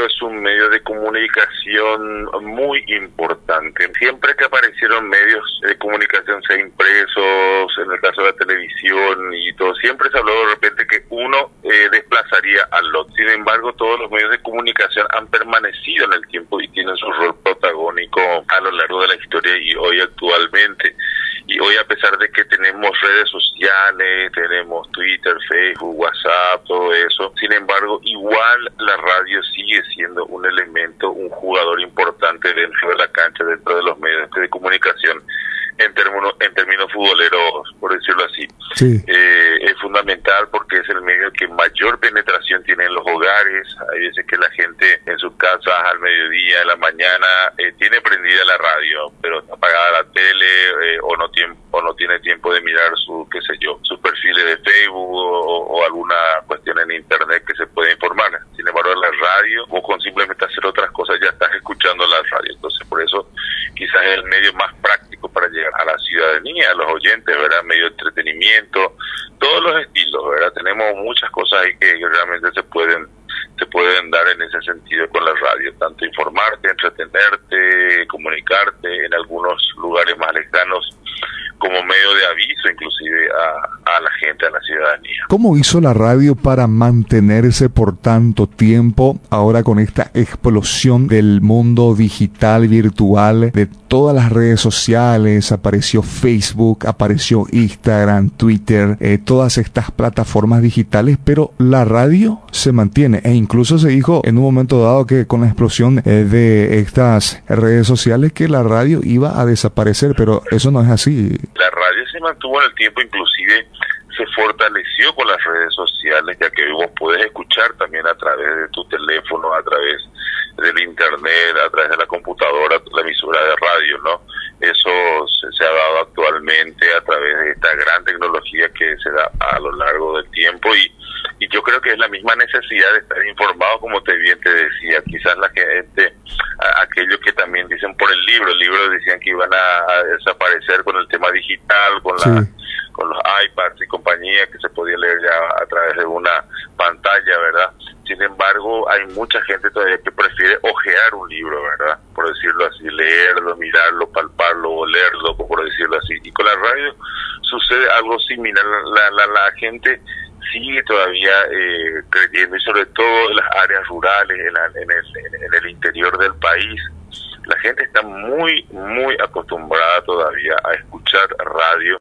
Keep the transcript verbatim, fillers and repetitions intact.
es un medio de comunicación muy importante. Siempre que aparecieron medios de comunicación, sea impresos, en el caso de la televisión y todo, siempre se habló de repente que uno eh, desplazaría al otro. Sin embargo, todos los medios de comunicación han permanecido en el tiempo y tienen su rol protagónico a lo largo de la historia y hoy actualmente. Y hoy, a pesar de que tenemos redes sociales, tenemos Twitter, Facebook, WhatsApp, todo eso, sin embargo, igual la radio sigue siendo un elemento, un jugador importante dentro de la cancha, dentro de los medios de comunicación, en términos, en términos futboleros, por decirlo así. Sí. Eh, es fundamental porque es el medio que mayor penetración tiene en los hogares. Hay veces que la gente en sus casas al mediodía, en la mañana, eh, tiene prendida la radio, pero está apagada la tele, eh, o no tiene o no tiene tiempo de mirar su, qué sé yo, sus perfiles de Facebook o, o alguna cuestión en internet que se puede informar. Sin embargo, en la radio, o con simplemente hacer otras cosas, ya estás escuchando la radio. Entonces, por eso quizás es el medio más práctico para llegar a la ciudadanía, a los oyentes, ¿verdad? Medio de entretenimiento, todos los estilos, ¿verdad? Tenemos muchas cosas ahí que, que realmente se pueden se pueden dar en ese sentido con la radio, tanto informarte, entretenerte, comunicarte en algunos lugares más lejanos, como medio de aviso inclusive a, a la gente, a la ciudadanía. ¿Cómo hizo la radio para mantenerse por tanto tiempo ahora con esta explosión del mundo digital, virtual, de todas las redes sociales? Apareció Facebook, apareció Instagram, Twitter, eh, todas estas plataformas digitales, pero la radio se mantiene, e incluso se dijo en un momento dado que con la explosión eh, de estas redes sociales que la radio iba a desaparecer, pero eso no es así. La radio se mantuvo en el tiempo, inclusive se fortaleció con las redes sociales, ya que vos podés escuchar también a través de tu teléfono, a través del internet, a través de la computadora, la emisora de radio, ¿no? Eso se, se ha dado actualmente a través de esta gran tecnología que se da a lo largo del tiempo y, y yo creo que es la misma necesidad de estar informado, como te bien te decía. Quizás la gente, a, aquellos que también dicen por el libro, el libro decían que iban a, a desaparecer con el tema digital, con Sí. la con los iPads y compañía, que se podía leer ya a través de una pantalla, ¿verdad? Sin embargo, hay mucha gente todavía que prefiere hojear un libro, ¿verdad? Por decirlo así, leerlo, mirarlo, palparlo, olerlo, por decirlo así. Y con la radio sucede algo similar. La, la, la gente sigue todavía eh, creyendo, y sobre todo en las áreas rurales, en, la, en, el, en el interior del país, la gente está muy, muy acostumbrada todavía a escuchar radio.